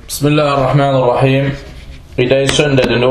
Bismillahirrahmanirrahim. I dag søndag den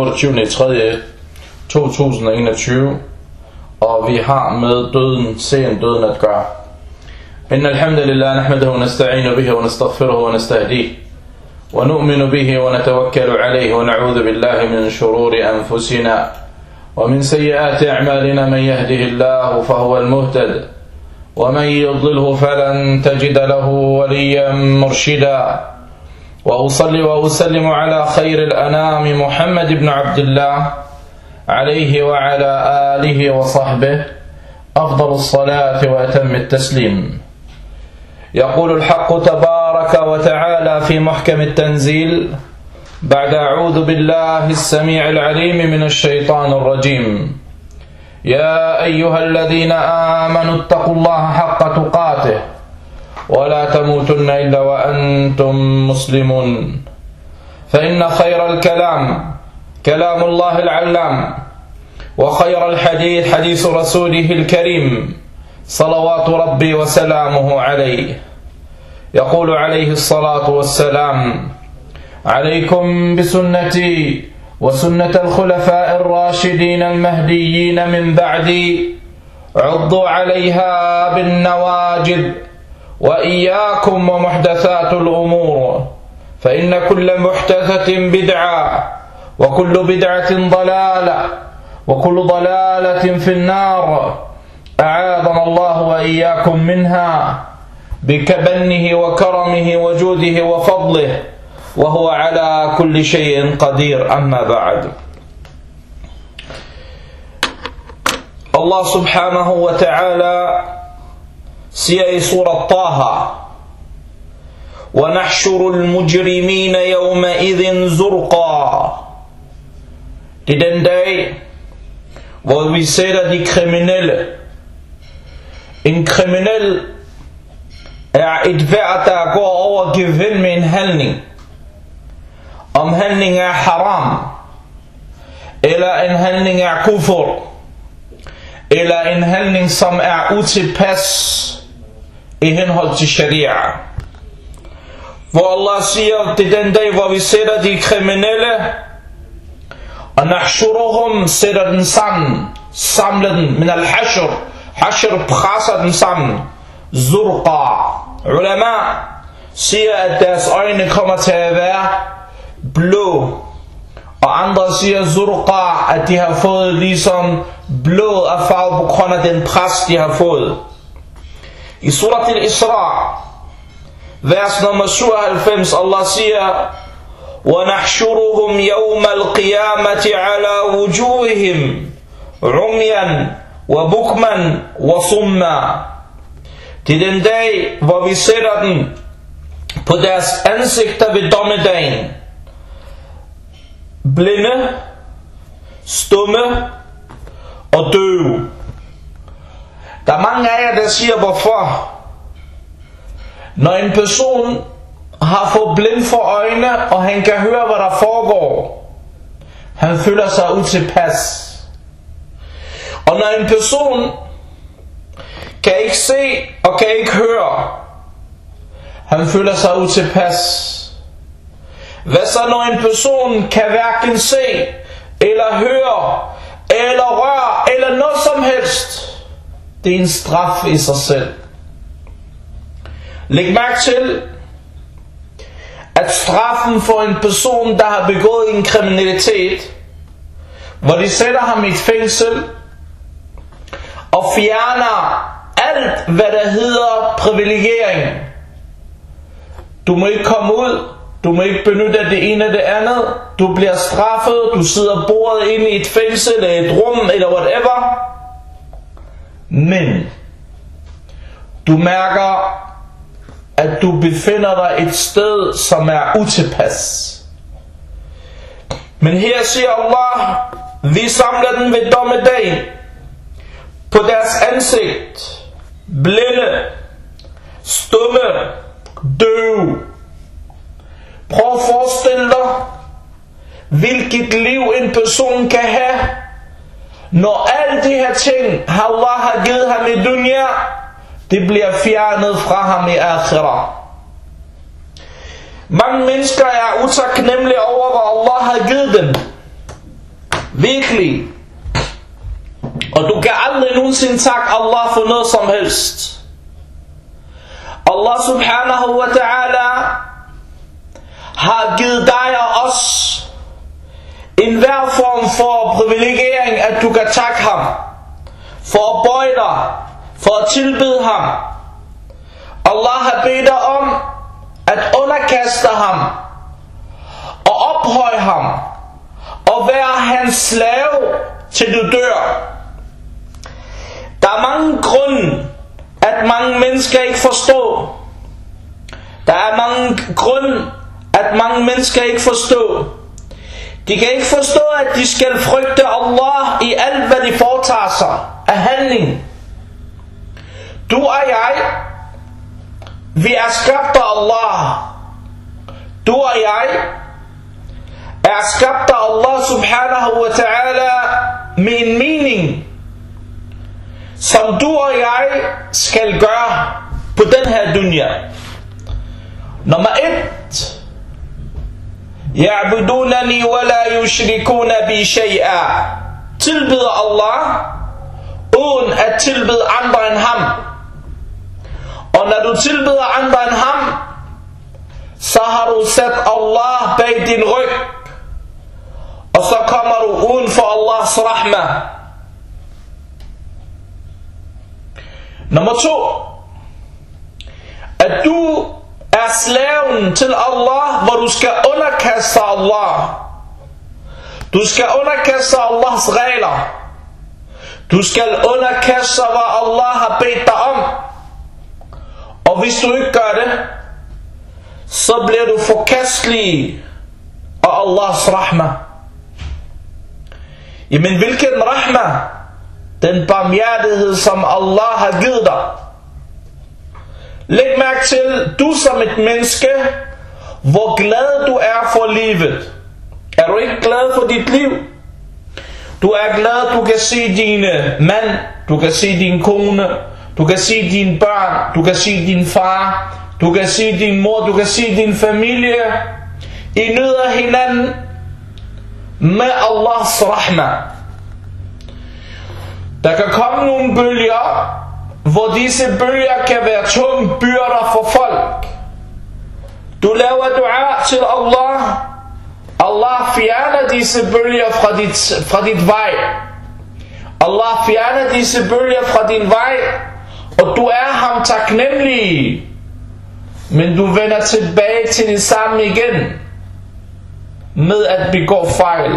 28.3.2021, og vi har med sen døden at gøre. Inna alhamdulillah nahmaduhu wa nasta'inu bihi wa nastaghfiruhu wa nastahdihi wa nu'minu bihi wa natawakkalu alayhi wa na'udhu billahi min shururi anfusina wa min sayyiati a'malina. Man yahdihillahu fahuwa al-muhtad wa man yudlilhu falan tajida lahu waliyyan murshida. وأصلي وأسلم على خير الأنام محمد بن عبد الله عليه وعلى آله وصحبه أفضل الصلاة وأتم التسليم. يقول الحق تبارك وتعالى في محكم التنزيل بعد أعوذ بالله السميع العليم من الشيطان الرجيم: يا أيها الذين آمنوا اتقوا الله حق تقاته ولا تموتن إلا وأنتم مسلمون. فإن خير الكلام كلام الله العلام، وخير الحديث حديث رسوله الكريم صلوات ربي وسلامه عليه. يقول عليه الصلاة والسلام: عليكم بسنتي وسنة الخلفاء الراشدين المهديين من بعدي، عضوا عليها بالنواجذ، وإياكم ومحدثات الأمور، فإن كل محدثة بدعة، وكل بدعة ضلالة، وكل ضلالة في النار، أعاذنا الله وإياكم منها بكبنه وكرمه وجوده وفضله، وهو على كل شيء قدير. أما بعد. الله سبحانه وتعالى siger i surat Taha: وَنَحْشُرُ الْمُجْرِمِينَ يَوْمَئِذٍ زُرْقًا. Det er den dag, hvor vi sætter de kriminelle. En kriminel er et værd, der går over gevind med en handling. Om handling er haram, eller en handling er kufur, eller en handling som er utilpas i henhold til sharia. Hvor Allah siger, det er den dag, hvor vi sætter de kriminelle, og nahshuruhum, sætter den sammen, samler den, min al-hashr, hashr presser den sammen, zurqa. Ulama siger, at deres øjne kommer til at være blå, og andre siger zurqa, at de har fået ligesom blod af farve på grund af den pres, de har fået. I surat al-Isra, vers nummer 97, Allah siger: وَنَحْشُرُهُمْ يَوْمَ الْقِيَامَةِ عَلَى وُجُوهِهِمْ عُمْيًا وَبُكْمًا وَصُمًّا. Det er den dag, hvor vi sætter den på deres ansigter ved dommedagen. Blinde, stumme og døve. Der er mange af jer, der siger, hvorfor. Når en person har fået blind for øjne, og han kan høre, hvad der foregår, han føler sig utilpas. Og når en person kan ikke se og kan ikke høre, han føler sig utilpas. Hvad så når en person kan hverken se eller høre eller røre eller noget som helst? Det er en straf i sig selv. Læg mærke til, at straffen for en person, der har begået en kriminalitet, hvor de sætter ham i et fængsel og fjerner alt, hvad der hedder privilegering. Du må ikke komme ud, du må ikke benytte det ene og det andet, du bliver straffet, du sidder bordet inde i et fængsel eller et rum eller whatever. Men du mærker, at du befinder dig et sted, som er utilpas. Men her siger Allah: vi samler den ved dommedagen på deres ansigt, blinde, stumme, døve. Prøv at forestille dig, hvilket liv en person kan have, når alle de her ting, Allah har givet ham i dunya, det bliver fjernet fra ham i akhirah. Mange mennesker er utaknemmelige over, hvad Allah har givet dem. Virkelig. Og du kan aldrig nogensinde takke Allah for noget som helst. Allah subhanahu wa ta'ala har givet dig og os enhver form for privilegering, at du kan takke ham, for at bøje dig, for at tilbede ham. Allah har bedt dig om at underkaste ham og ophøje ham og være hans slave til du dør. Der er mange grunde, at mange mennesker ikke forstår. Der er mange grunde, at mange mennesker ikke forstår. De kan ikke forstå, at de skal frygte Allah i alt, hvad de foretager sig af handling. Du og jeg, vi er skabt af Allah. Du og jeg er skabt af Allah subhanahu wa ta'ala med en mening, som du og jeg skal gøre på den her dunya. Nummer 1. Ya'budunani wa la yushrikuna bi shay'a. Tilbeder Allah uden at tilbede andre end ham. Og når du tilbeder andre end ham, så har du sat Allah bag din ryg, og så kommer du uden for Allahs rahmah. Nummer 2. At du er slaven til Allah, hvor du skal underkaste Allah. Du skal underkaste Allahs regler. Du skal underkaste, hvad Allah har bedt dig om. Og hvis du ikke gør det, så bliver du forkastelig af Allahs rahmah. Jamen hvilken rahmah? Den barmhjertighed, som Allah har givet dig. Læg mærke til, du som et menneske, hvor glad du er for livet. Er du ikke glad for dit liv? Du er glad, du kan se dine mand, du kan se din kone, du kan se dine børn, du kan se din far, du kan se din mor, du kan se din familie. I nyder hinanden med Allahs rahmah. Der kan komme nogle bølger, hvor disse bølger kan være tunge byrder for folk. Du laver dua til Allah. Allah fjerner disse bølger fra dit vej. Allah fjerner disse bølger fra din vej, og du er ham taknemmelig. Men du vender tilbage til det samme igen, med at begå fejl.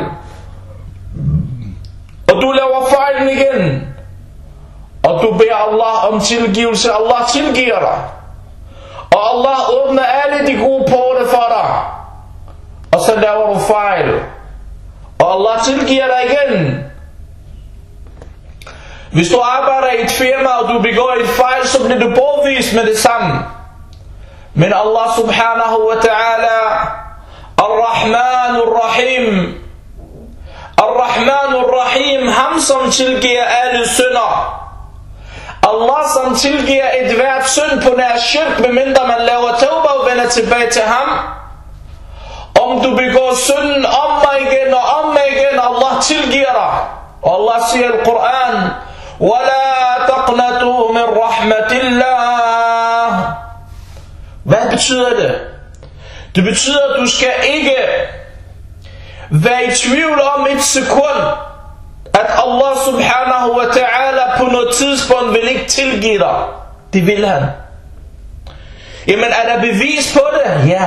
Og du laver fejlen igen, og du beder Allah om tilgivelse. Allah tilgiver dig, og Allah åbner alle de gode porte for dig. Og så laver du fejl, og Allah tilgiver dig igen. Hvis du arbejder i et firma, og du begår et fejl, så bliver du påvist med det samme. Men Allah subhanahu wa ta'ala, Ar-Rahman Ar-Rahim, Ar-Rahman Ar-Rahim, ham som tilgiver alle synder. Allah som tilgiver et hvert synd på nær shirk, medmindre man laver tawba og vender tilbage til ham. Om du begår synden om og igen, Allah tilgiver dig. Og Allah siger i Al-Quran, وَلَا تَقْنَتُوا مِنْ رَحْمَةِ اللَّهِ. Hvad betyder det? Det betyder, at du skal ikke være i tvivl om et sekund, at Allah subhanahu wa ta'ala på noget tidspunkt vil ikke tilgive dig. Det vil han. Jamen er der bevis på det? Ja.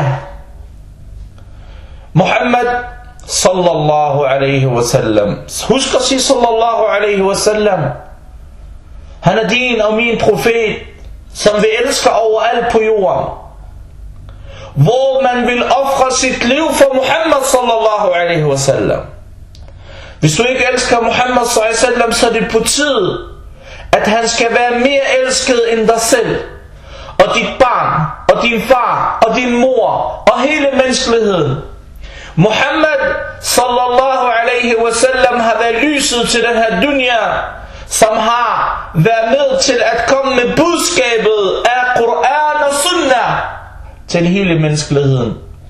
Muhammad sallallahu alaihi wasallam. Husk at sige sallallahu alaihi wasallam. Han er din og min profet, som vi elsker overalt på jorden. Hvor man vil ofre sit liv for Muhammad sallallahu alaihi wasallam. Hvis du ikke elsker Muhammad sallallahu alaihi wasallam, så er det på tide, at han skal være mere elsket end dig selv, og dit barn, og din far, og din mor, og hele menneskeligheden. Muhammad sallallahu alaihi wasallam har været lyset til den her dunya, som har været med til at komme med budskabet af Quran og Sunnah til hele menneskeligheden.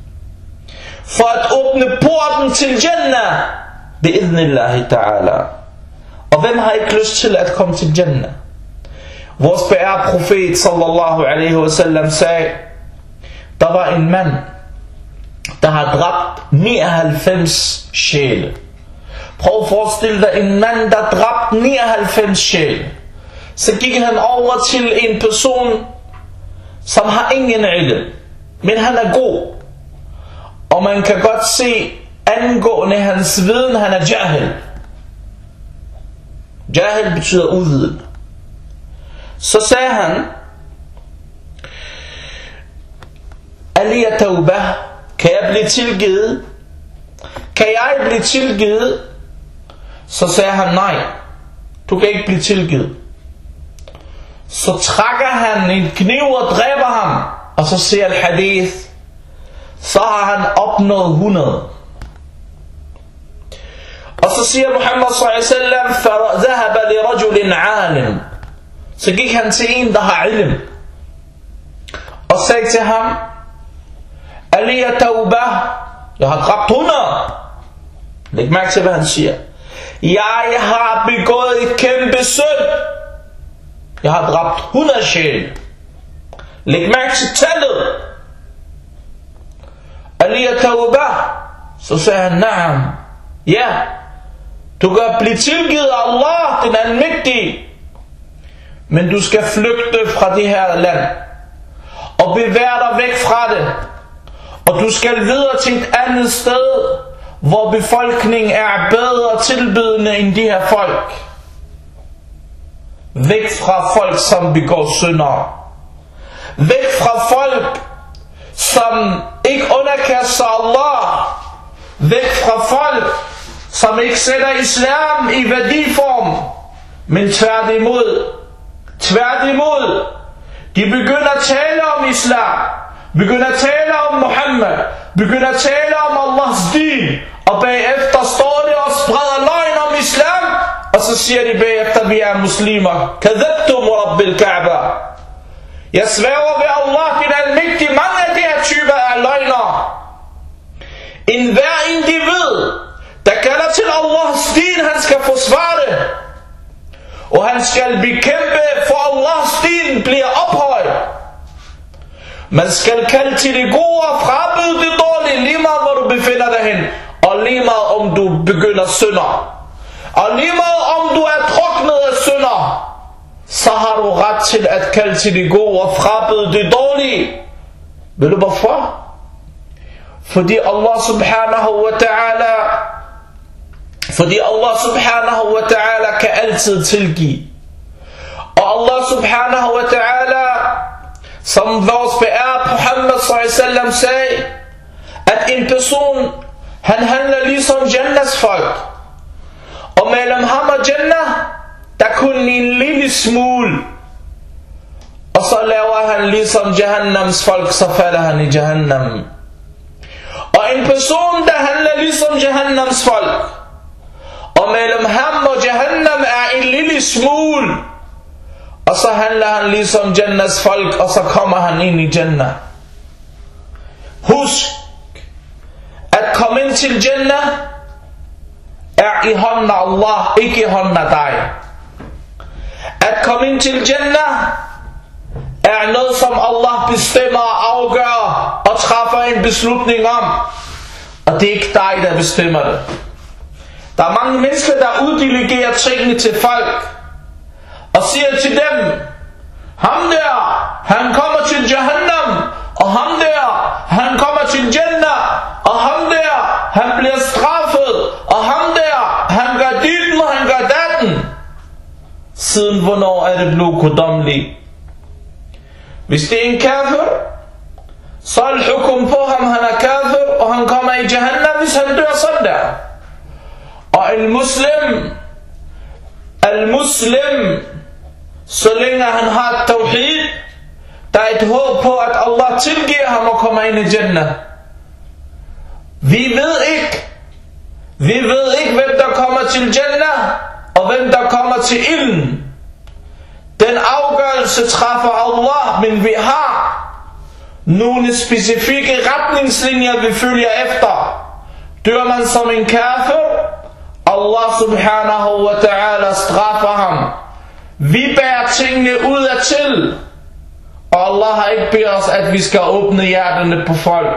for at åbne porten til Jannah bi'idhnillahi ta'ala. Og hvem har ikke lyst til at komme til Jannah? Vores beære profet sallallahu alaihi wasallam sagde, der var en mand, der har dræbt 99 sjæle. Prøv at forestille dig en mand, der dræbte 99 sjæle. Så gik han over til en person, som har ingen ilm, men han er god. Og man kan godt se angående hans viden, han er jahil. Jahil betyder uvidende. Så sagde han, Aliya tawbah, kan jeg blive tilgivet? Kan jeg blive tilgivet? Så sagde han, nej, du kan ikke blive tilgivet. Så trækker han en kniv og dræber ham. Og så siger al-hadith, så har han opnået 100. Og så siger Muhammad sallallahu alaihi wasallam, فَذَهَبَ لِرَجُلٍ عَالِمٍ. Så gik han til en, der har ilm, og sagde til ham, Aliya tawbah, jeg har dræbt 100. Læg mærke til, hvad han siger. Jeg har begået et kæmpe synd. Jeg har dræbt 100 sjæle. Læg mærke til tallet. Aliya tawbah. Så sagde han, naam. Ja, du kan blive tilgivet af Allah, den almægtige. Men du skal flygte fra det her land og bevæge dig væk fra det. Og du skal videre til et andet sted, hvor befolkningen er bedre tilbedende end de her folk. Væk fra folk, som begår synder. Væk fra folk, som ikke underkaster Allah. Væk fra folk, som ikke sætter islam i værdiform, men tværtimod, de begynder at tale om islam, begynder at tale om Muhammad, begynder at tale om Allahs din, og bagefter står de og spreder løgn om islam, og så siger de bagefter, vi er muslimer. Kadhabtum rabbil Kaaba. Jeg sværger ved Allah, den almægtige, mange af de her typer er løgner. En hver individ, der kalder til Allahs din, han skal forsvare det. Og han skal bekæmpe, for Allahs din bliver ophøjet. Man skal kalde til det gode og frabede det dårlige, lige meget hvor du befinder dig hen. Og lige meget om du begynder synder. Og lige meget om du er druknet af synder, så har du ret til at kalde til det gode og frabede det dårlige. Ved du hvorfor? Fordi Allah subhanahu wa ta'ala kan altid tilgive. Og Allah subhanahu wa ta'ala, som vores beære Muhammad sallallahu alaihi wasallam sagde, at en person, han handler ligesom Jannahs folk. Og mellem ham og Jannah, der kun en lille smule. Og så laver han ligesom Jahannams folk, så falder han i Jahannam. Og en person, der handler ligesom Jahannams folk, og mellem ham og Jahannam er en lille smule, og så handler han ligesom Jannahs folk, og så kommer han ind i Jannah. Husk, at komme ind til Jannah er i hånden af Allah, ikke i hånden af dig. At komme ind til Jannah er noget, som Allah bestemmer og afgør og træffer en beslutning om. Og det er ikke dig, der bestemmer det. Der er mange mennesker, der uddelegerer tingene til folk og siger til dem, ham der, han kommer til Jahannam, og ham der, han kommer til Jannah, og ham der, han bliver straffet, og ham der, han gør dit, og han gør datten. Siden hvornår er det blevet guddommeligt? Hvis det er en kafir, så er det hukum på ham, han er kafir, og han kommer i Jahannam, hvis han dør sådan der. Og en muslim, så længe han har tawhid, der er et håb på, at Allah tilgiver ham og kommer ind i Jannah. Vi ved ikke, hvem der kommer til Jannah, og hvem der kommer til ilden. Den afgørelse træffer Allah, men vi har nogle specifikke retningslinjer, vi følger efter. Dør man som en kafir, Allah subhanahu wa ta'ala straffer ham. Vi bærer tingene ud af til, og Allah har ikke bedt os, at vi skal åbne hjerterne på folk.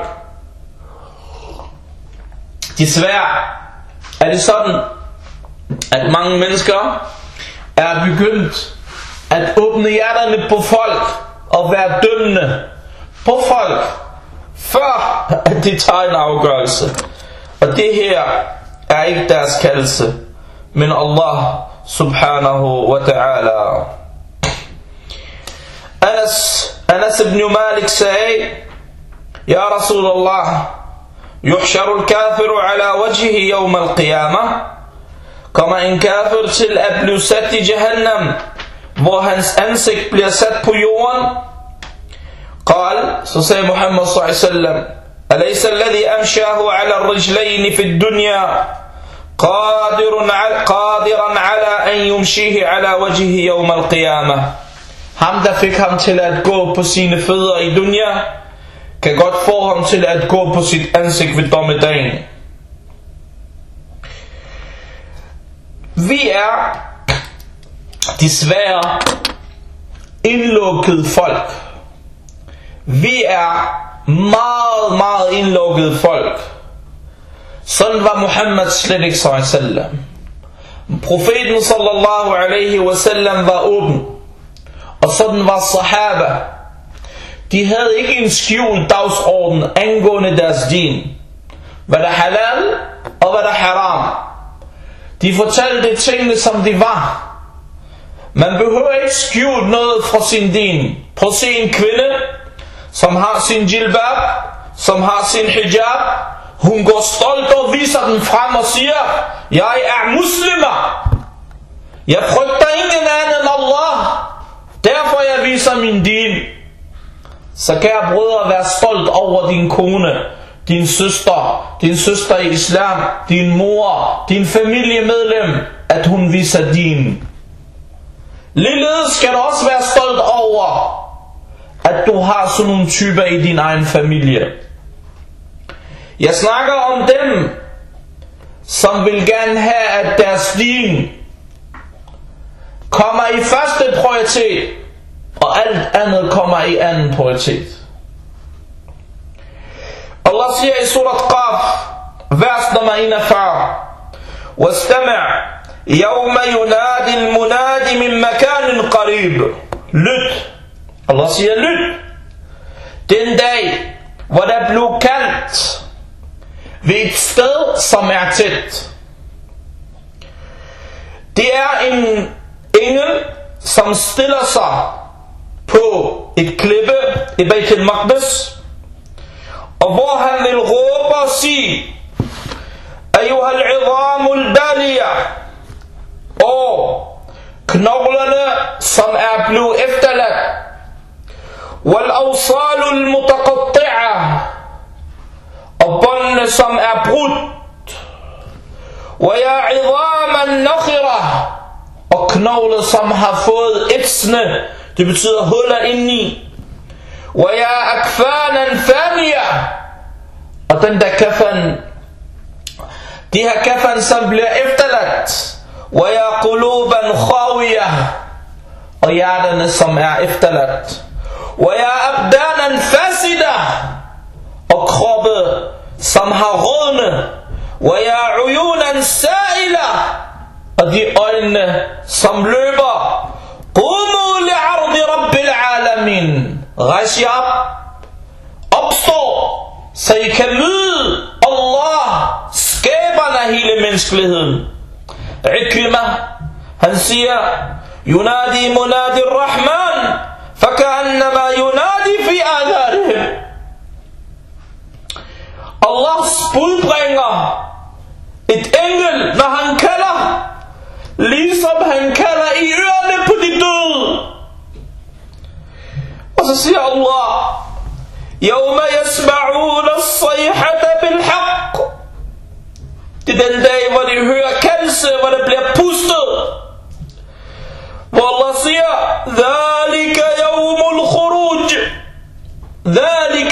Desværre er det sådan, at mange mennesker er begyndt at åbne hjerterne på folk og være dømmende på folk, før at de tager en afgørelse. Og det her er ikke deres kaldelse, men Allah subhanahu wa ta'ala. Anas ibn Malik sagde: Ja Rasulallah, yuhsharu al-kafiru ala wajhihi yawm al-qiyamah. Kommer en kafir til at blive sat i Jahannam, hvor hans ansigt bliver sat på jorden. Så sagde Muhammad sallallahu alaihi wasallam: أليس الذي أمشاه على الرجلين في الدنيا قادرا على أن يمشيه على وجهه يوم القيامة. Ham der fik ham til at gå på sine fødder i dunya, kan godt få ham til at gå på sit ansigt ved dommedagen. Vi er desværre indlukket folk. Vi er meget, meget indlukkede folk. Sådan var Muhammad slet ikke sallam. Profeten sallallahu alaihi wasallam var åben, og sådan var sahaba. De havde ikke en skjult dagsorden angående deres din. Hvad der halal og hvad der haram. De fortalte tingene som de var. Man behøver ikke skjult noget fra sin din. Prøv at se en kvinde, som har sin jilbab, som har sin hijab. Hun går stolt og viser den frem og siger: Jeg er muslimer. Jeg frygter ingen anden end Allah. Derfor jeg viser min din. Så kære brødre, vær stolt over din kone, din søster i islam, din mor, din familiemedlem, at hun viser din. Ligeledes skal du også være stolt over, at du har sådan nogle typer i din egen familie. Jeg snakker om dem, som vil gerne have, at deres din kommer i første prioritet, og alt andet kommer i anden prioritet. Allah siger i surat Qaf, vers nummer 41: وَاسْتَمِعْ يَوْمَ يُنَادِ الْمُنَادِ مِنْ مَكَانٍ قَرِيبٍ. Lyt. Allah siger lyt. Den dag, hvor der blev kaldt ved et sted, som er tæt. Det er en engel, som stiller sig på et klippe i Beit al-Maqdis, og hvor han vil råbe og sige: Ayyuha al-'idhamu al-baliya. Og knoglerne, som er blevet efterladt. Wal-awsalu al-mutaqatti'a. Og båndene, som er brudt. Wa ya 'idhaman nakhira. Og knogler, som har fået ætsende, det betyder huller indeni. Wa ya akfanan thaniya. Og den der kafan, de her kafan, som bliver efterladt. Wa ya quluban khawiyah. Og hjerterne, som er efterladt. Wa ya abdanan fasida. Og kroppe, som har rådne. Wa ya uyunan sa'ila. Og de øjne, som løber. Qumu li'ardi rabbil alamin. Rejs jer op. Opstå, så I kan møde Allah, skaberen af hele menneskeligheden. Ikrima, han siger: Yunadi munadi ar-Rahman, faka'annama yunadi fi adharihim. Allahs budbringer et engel, når han kalder, ligesom han kalder i ørerne på de døde. Og så siger Allah: Yawma yasma'una as-sayhata bil-haqq. Det er den dag, hvor de hører kaldelse, hvor der bliver pustet. Hvor Allah siger: Dhalika yawmul khuruj. Dhalika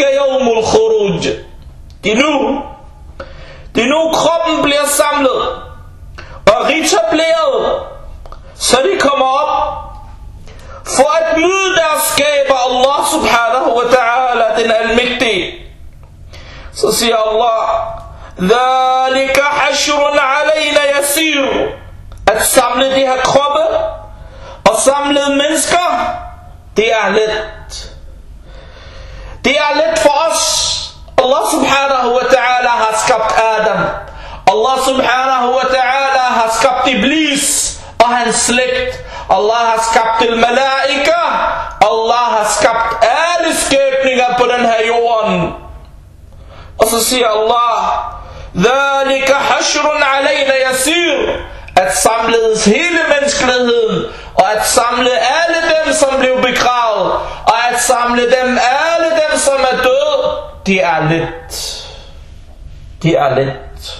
Det er nu kroppen bliver samlet og retableret, så de kommer op for at møde deres skaber Allah subhanahu wa ta'ala, den almægtige. Så siger Allah: ذَلِكَ حَشْرٌ عَلَيْنَا يَسِيرٌ. At samle de her kroppe og samle mennesker, det er let. Det er let for os. Allah subhanahu wa ta'ala har skabt Adam. Allah subhanahu wa ta'ala har skabt Iblis og hans slægt. Allah har skabt al-malaika. Allah har skabt alle skabninger på den her jorden. Og så siger Allah: ذَلِكَ حَشْرٌ عَلَيْنَا يَسِيرٌ. At samledes hele menneskeligheden, og at samle alle dem, som blev begravet, og at samle dem, alle dem, som er døde, det er let. Det er let.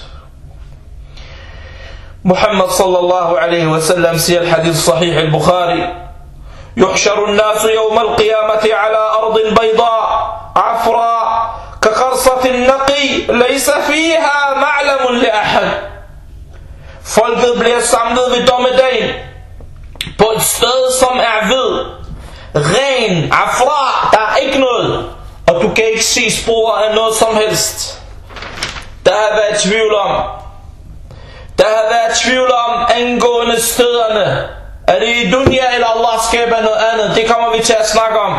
Muhammad sallallahu alaihi wasallam siger i hadith sahih al-Bukhari: يحشر الناس يوم القيامة على أرض بيضاء عفراء كقرصة النقي ليس فيها معلم لأحد. Folket bliver samlet ved dommedagen på et sted, som er hvid, ren, afra, der er ikke noget, og du kan ikke se spor af noget som helst. Der har været tvivl om angående stederne. Er det i dunya eller Allah skaber noget andet? Det kommer vi til at snakke om.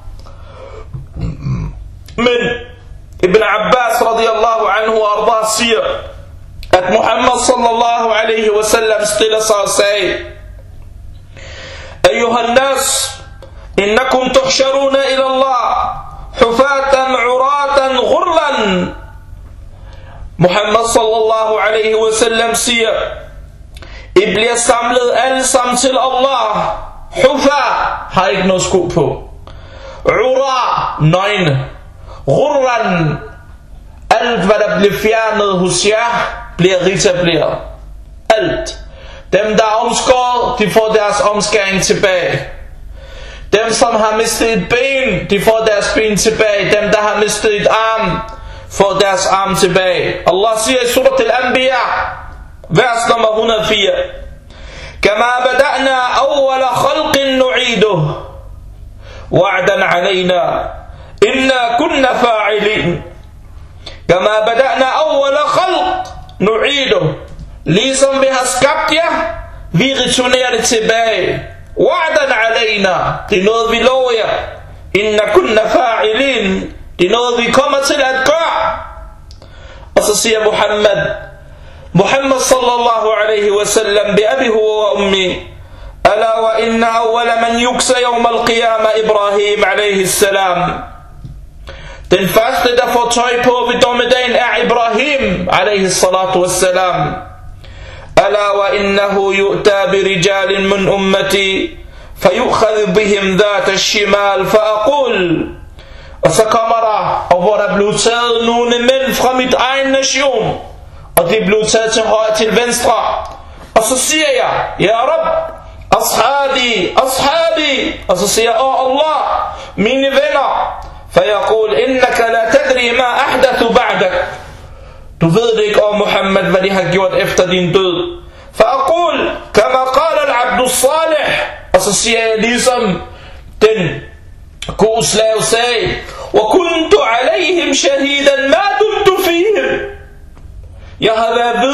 Men Ibn Abbas radiyallahu anhu arda siger, at Muhammad sallallahu alaihi wasallam stiller sig og sagde: Ayyuhan nas, innakum tuhsharuna ila Allah hufatan uratan ghurlan. Muhammad sallallahu alaihi wasallam siger: I bliver samlet alle sammen til Allah. Hufa har ikke noget sko på, ura nøgne, ghurlan alt hvad der bliver fjernet hos jer bliver retableret. Alt. Dem der er omskåret, de får deres omskæring tilbage. Dem som har mistet et ben, de får deres ben tilbage. Dem der har mistet et arm, får deres arm tilbage. Allah siger i surat al-Anbiya, vers nummer 104: Kama bada'na awwala khalqin nu'iduh wa'dan alayna inna kunna fa'ilin. Kama bada'na awwala khalq nu'iduh. Ligesom vi har skabt jer, vi returnerer det tilbage. Wa'dan alayna. Det er noget vi lover jer. Inna kunna fa'ilin. Det er noget vi kommer til at gøre. Og så siger Muhammad sallallahu alaihi wasallam: Bi abi huwa wa ummi, ala wa inna awwala man yuksa yawm al-qiyamah Ibrahim alaihi salam. Den første der får tøj på ved dommedagen er Ibrahim alaihi salatu wassalam. Ala wa innahu yu'ta bi rijalin min ummati fayukhadhu bihim dhat ash-shimal faqul. Og så kommer der, og hvor der blev taget nogle mænd fra mit egen nation, og de blev taget til højre til venstre, og så siger jeg: Ya Rab, ashabi, og så siger jeg: Allah, mine venner. فيقول إنك لا تدري ما أحدث بعدك. Du ved det ikke, Muhammad, hvad de har gjort efter din død. فأقول كما قال العبد الصالح. Og så siger jeg ligesom den gode slave sagde: وكنت عليهم شهيدا ما دمت فيهم. Jeg har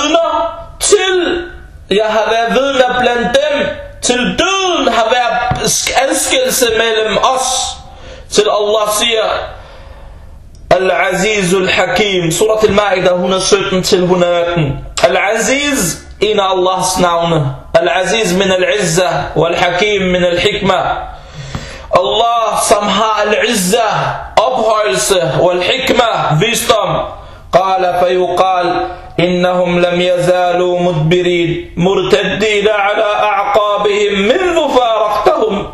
været vidner blandt dem, til døden har været adskillelse mellem os. Til Allah siger: Al-Aziz al-Hakim, surat al-Ma'idah 117-118. Al-Aziz, en af Allahs navne. Al-Aziz min al-Izza, wal-Hakim min al-Hikma. Allah, som har al-Izza, ophøjelse, wal-Hikma, visdom. Qala fayuqal innahum lam yazalu mudbirin murtaddina ala a'qabihim minhu faraqtahum.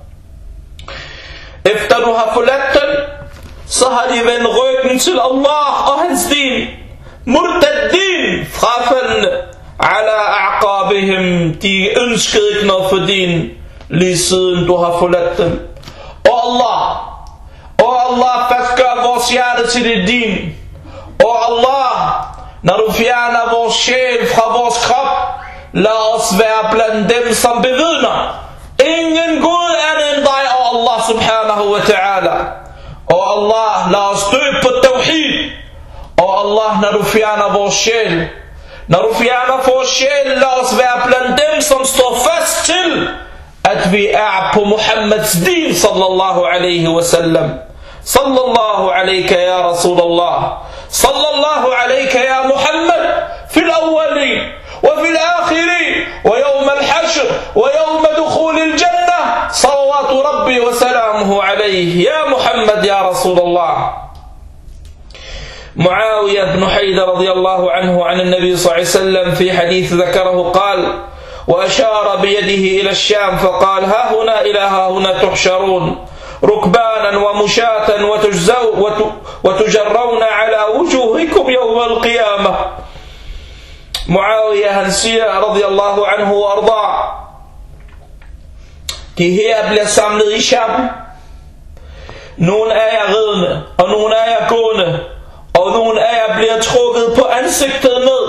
Efter du har forladt dem, så har de vendt ryggen til Allah og hans din. Murtaddin, frafaldende. Ala a'qabihim, de ønskede ikke noget for din, lige siden du har forladt dem. Og Allah, fastgør vores hjerte til det din. Og Allah, når du fjerner vores sjæl fra vores krop, lad os være blandt dem, som bevidner ingen Gud andet end dig, og Allah subhanahu wa ta'ala. Og Allah, lad os dø på tawhid. Og Allah, når du fjerner vores sjæl, lad os være blandt dem, som står fast til, at vi er på Muhammeds din, sallallahu alaihi wa sallam. Sallallahu alayka ya Rasulallah, sallallahu alayka ya Muhammad, fil awwalin, wa fil akhirin, wa yawm al-hashr, wa yawm dukhul al-jannah, salawatu rabbi wa salamuhu alayhi, ya Muhammad ya Rasulallah. معاوية بن حيدر رضي الله عنه عن النبي صلى الله عليه وسلم في حديث ذكره قال: وأشار بيده إلى الشام فقال: ها هنا إلى ها هنا تحشرون ركبانا ومشاة وتجرون على وجوهكم يوم القيامة. Muawiyah han siger radiyallahu anhu wa arda, de her bliver samlet i Sham. Nogle af jer ridende, og nogle af jer gående, og nogle af jer bliver trukket på ansigtet ned.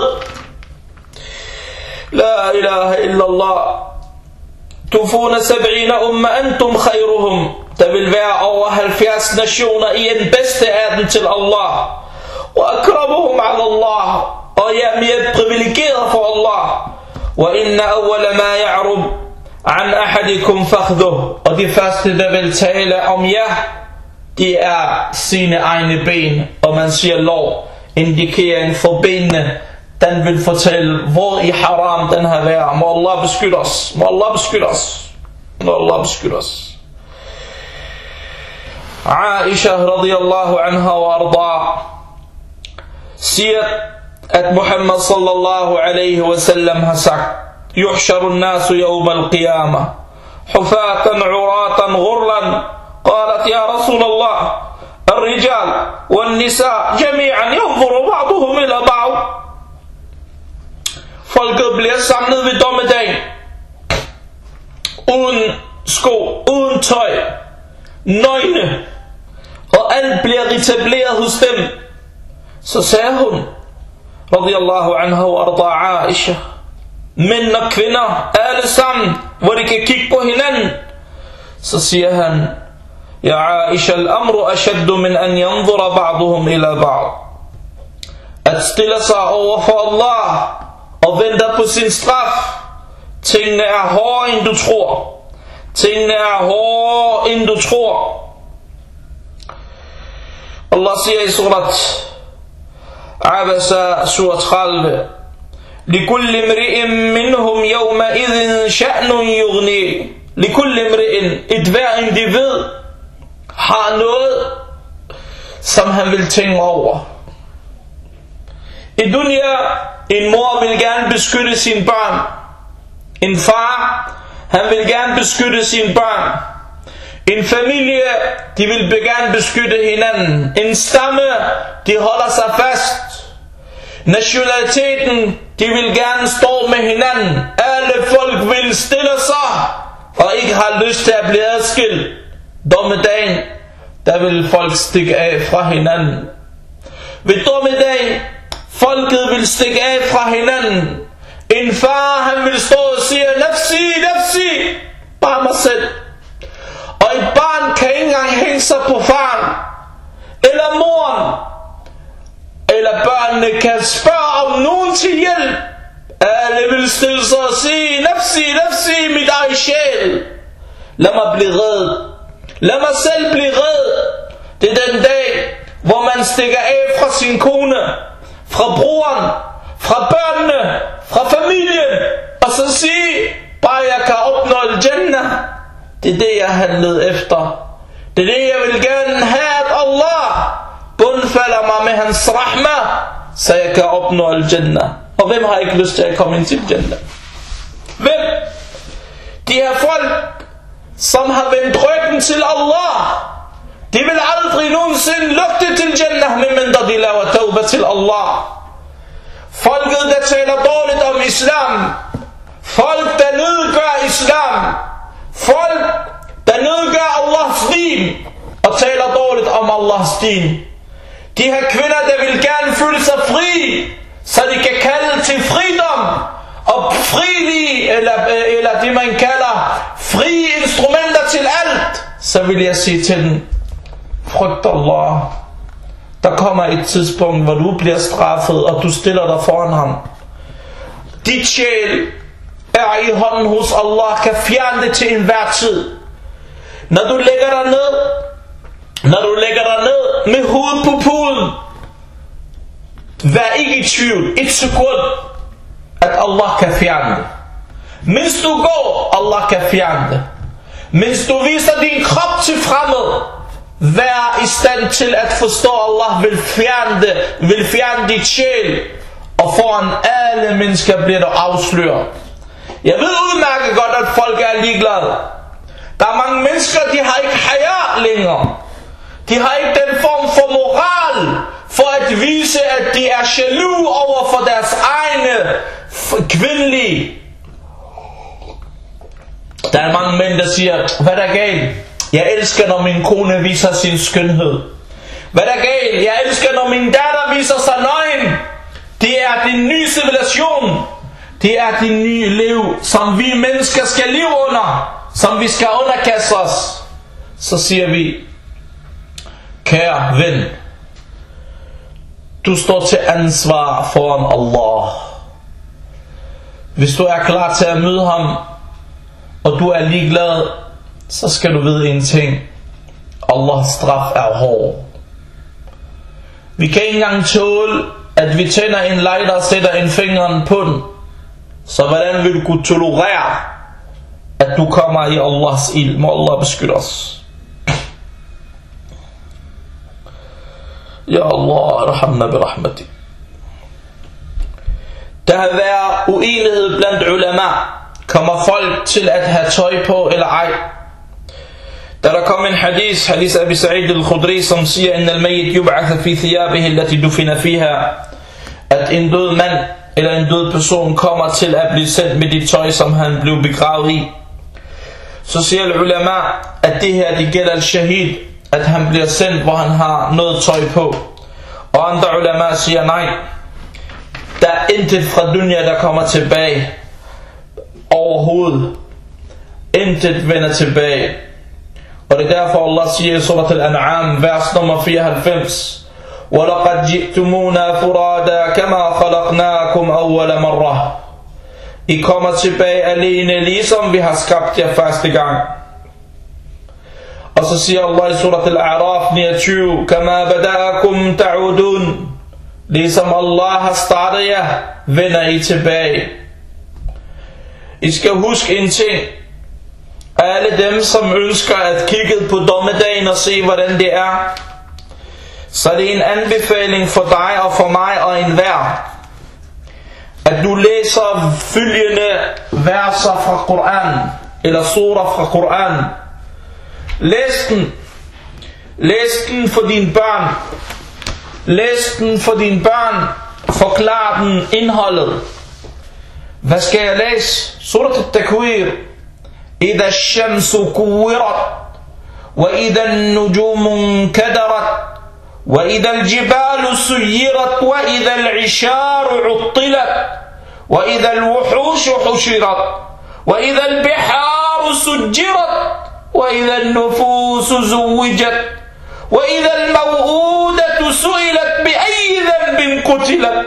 La ilaha illallah. Tufuna 70 umma antum khayruhum. Der vil være over 70 nationer, I er den bedste af dem til Allah. Og akramuhum ala Allah. Og I er mere privilegeret for Allah. Wa inna awwala ma ya'rub an ahadikum fakhduh. Og de første, der vil tale om jer, de er sine egne ben. Og man siger lov, indikerer for benene. Den vil fortælle, hvor i haram den har været. Må Allah beskytte os. Må Allah beskytte os. Må Allah beskytte os. Aisha radiyallahu anha wa arda siger, at Muhammad sallallahu alaihi wa sallam har sagt: Yuhsharu an-nasu yawm al-qiyamah hufatan 'uratan ghurlan. Qalat ya Rasulallah, الرجال والنساء جميعا ينظر بعضهم إلى بعض. Folket bliver samlet ved dommedagen, uden sko, uden tøj, nøgne, og alt bliver etableret hos dem. Så sagde hun, radiyallahu anha wa arda Aisha, mænd og kvinder, alle sammen, hvor de kan kigge på hinanden. Så siger han: Ja Aisha, al-amru ashaddu min an yanzura ba'duhum ila ba'd. At stille sig over for Allah og venter på sin straf. Tingene er hårdere end du tror. Tingene er hårdere end du tror. Allah siger i surat Abasa, surat 30: Likulli mri'in minhum yawma idhin sha'nun yughni. Likulli mri'in, et hver individ har noget, som han vil tænke over. I dunya, en mor vil gerne beskytte sine børn. En far, han vil gerne beskytte sine børn. En familie, de vil gerne beskytte hinanden. En stamme, de holder sig fast. Nationaliteten, de vil gerne stå med hinanden. Alle folk vil stille sig og ikke har lyst til at blive adskilt. Dommedagen, der vil folk stikke af fra hinanden. Ved dommedagen, folket vil stikke af fra hinanden. En far, han vil stå og sige: nafsi, nafsi, bare mig selv. Og et barn kan ikke engang hænge sig på faren eller moren. Eller børnene kan spørge om nogen til hjælp. Alle vil stille sig og sige: nafsi, nafsi, mit eget sjæl. Lad mig blive reddet. Lad mig selv blive reddet. Det er den dag, hvor man stikker af fra sin kone, fra broren, fra børnene, fra familien, og så sige: bare jeg kan opnå al-Jannah. Det er det, jeg handlede efter. Det er det, jeg vil gerne have, at Allah bundfalder mig med hans rahma, så jeg kan opnå al-Jannah. Og hvem har ikke lyst til at komme ind til Jannah? Hvem? De her folk, som har vendt ryggen til Allah, de vil aldrig nogensinde lugte til Jannah, medmindre de laver tawbah til Allah. Folket, der taler dårligt om islam, folk, der nedgør islam, folk, der nedgør Allahs din og taler dårligt om Allahs din, De her kvinder, der vil gerne føle sig fri, så de kan kalde til freedom og frivillige, eller det man kalder frie instrumenter til alt, så vil jeg sige til dem, frygt Allah. Der kommer et tidspunkt, hvor du bliver straffet, og du stiller dig foran ham. Dit sjæl er i hånden hos Allah, kan fjerne det til enhver tid. Når du lægger dig ned med hovedet på puden, vær ikke i tvivl, et sekund, at Allah kan fjerne det. Mens du går, Allah kan fjerne det. Mens du viser din krop til fremmed, vær i stand til at forstå, Allah vil fjerne det, vil fjerne dit sjæl, og foran alle mennesker bliver du afsløret. Jeg ved udmærket godt, at folk er ligeglade. Der er mange mennesker, de har ikke haya længere. De har ikke den form for moral, for at vise, at de er jaloux over for deres egne kvindelige. Der er mange mænd, der siger, hvad der er galt? Jeg elsker, når min kone viser sin skønhed. Hvad der er galt? Jeg elsker, når min datter viser sig nøgen. Det er den nye civilisation. Det er det nye liv, som vi mennesker skal leve under, som vi skal underkaste os. Så siger vi, kære ven, du står til ansvar foran Allah. Hvis du er klar til at møde ham, og du er ligeglad, så skal du vide en ting. Allahs straf er hård. Vi kan ikke engang tåle, at vi tænder en lighter og sætter en fingeren på den. Så hvordan vil du kunne tolerere, at du kommer i Allahs ild? Må Allah beskytte os. Ja Allah, rahamna birahmati. Der har været uenighed blandt ulama. Kommer folk til at have tøj på eller ej? Der kom en hadith Abi Sa'id al-Khudri, som siger, at al-mayyit yub'ath fi thiyabihi allati dufina fiha, at en død mand eller en død person kommer til at blive sendt med det tøj, som han blev begravet i. Så siger ulama, at det her, det gælder al-shahid, at han bliver sendt, hvor han har noget tøj på. Og andre ulama siger, nej, der er intet fra dunya, der kommer tilbage overhovedet. Intet vender tilbage. Og det er derfor Allah siger i surat al-An'am, vers nummer 94, وَلَقَدْ جِئْتُمُونَا فُرَادًا كَمَا خَلَقْنَاكُمْ أَوَّلَ مَرَّةٍ. I kommer tilbage alene, ligesom vi har skabt jer første gang. Og så siger Allah i surat al-A'raf 29, كَمَا بَدَأَكُمْ تَعُودُونَ. Ligesom Allah har startet jer, vender I tilbage. I skal huske en ting. Alle dem, som ønsker at kigge på dommedagen og se, hvordan det er, så er det en anbefaling for dig og for mig og enhver, at du læser følgende verser fra Koran, eller surah fra Koran. Læs den for dine børn. Læs den for dine børn. Forklar den indholdet. Hvad skal jeg læse? Surat al-Takwir. إذا الشمس كورت وإذا النجوم انكدرت وإذا الجبال سيرت وإذا العشار عطلت وإذا الوحوش حشرت وإذا البحار سجرت وإذا النفوس زوجت وإذا الموءودة سئلت بأي ذنب قتلت.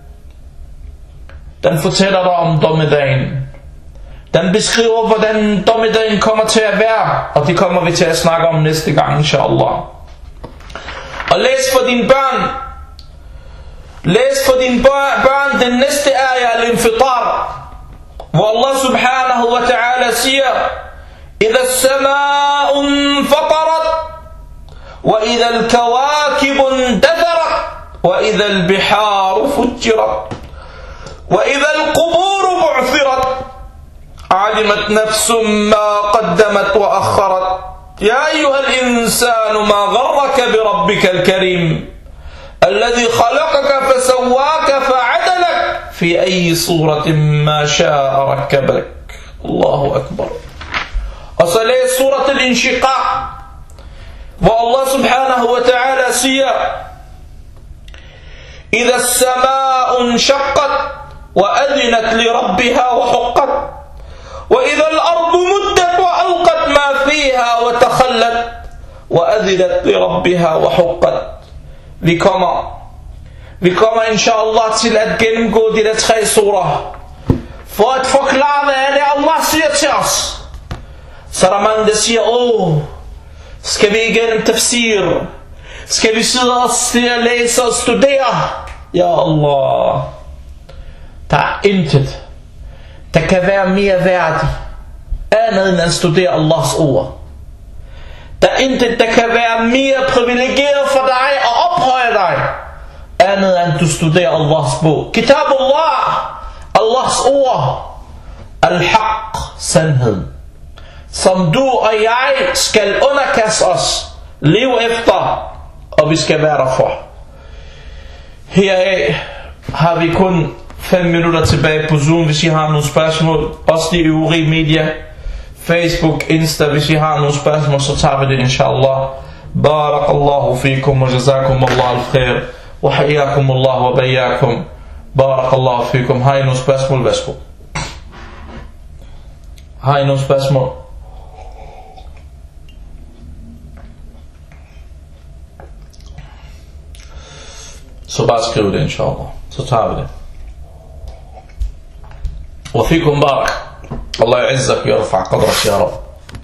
Den fortæller dig om dommedagen. Den beskriver, hvordan dommedagen kommer til at være, og det kommer vi til at snakke om næste gang, inshallah. Og læs for dine børn. Læs for dine børn den næste ayah, al-Infitar, hvor Allah subhanahu wa ta'ala siger, إِذَا السَّمَاءُ انْفَطَرَتْ وَإِذَا الْكَوَاكِبُ انْتَثَرَتْ وَإِذَا الْبِحَارُ فُجِّرَتْ وَإِذَا الْقُبُورُ بُعْثِرَتْ علمت نفس ما قدمت وأخرت يا أيها الإنسان ما غرك بربك الكريم الذي خلقك فسواك فعدلك في أي صورة ما شاء ركبك. الله أكبر. وصلي سورة الانشقاق والله سبحانه وتعالى سيا إذا السماء انشقت وأذنت لربها وحقت وإذا الأرض مدت وألقت ما فيها وتخلت وأذنت لربها وحقت. Vi kommer inshallah til at gennemgå de der 3 surah for at forklare, hvad er det Allah siger til os. Så der er mange der siger, skal vi igennem tafsir? Skal vi sidde og læse og studere? Ja Allah, der er intet der kan være mere værdigt andet end at studere Allahs ord. Der er intet der kan være mere privilegeret for dig og ophøje dig andet end du studerer Allahs bog. Kitabullah, Allahs ord, al-haq, sandheden, som du og jeg skal underkaste os, leve efter, og vi skal være der for. Heraf har vi kun 5 minutter tilbage på Zoom, hvis I har nogle spørgsmål. Også de øvrige medier, Facebook, Insta, hvis I har nogle spørgsmål, så tager vi det inshallah. Barakallahu fikum wa jazakum Allah al-khair wa hayakum Allah wa bayakum. Barakallahu fikum. Har I nogle spørgsmål? Værsgo. Har I nogle spørgsmål? Så bare skriv det inshallah. Så tager vi det. وفيكم بارك الله يعزك ويرفع قدرك يا رب.